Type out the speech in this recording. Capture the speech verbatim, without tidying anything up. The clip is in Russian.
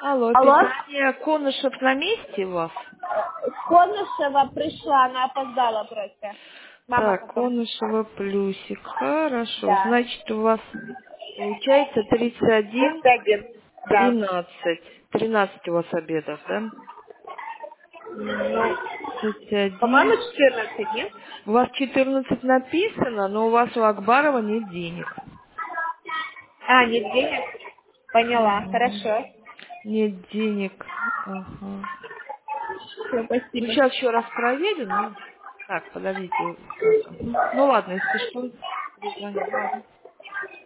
Алло, Алло? питание Конышев на месте у вас? Конышева пришла, она опоздала просто. Мама Так, потом. Конышева плюсик. Хорошо. Да. Значит, у вас получается тридцать один, тридцать один. Да. тринадцать. тринадцать у вас обедов, да? Ну, тридцать по-моему, один. четырнадцать, нет? У вас четырнадцать написано, но у вас у Акбарова нет денег. А, нет денег? Поняла, Мгм. хорошо. Нет денег. Ага. Все, Ну, спасибо. сейчас еще раз проверю, ну, так, подождите. Так, мгм. Ну, ладно, если что, перезвоню. Ладно.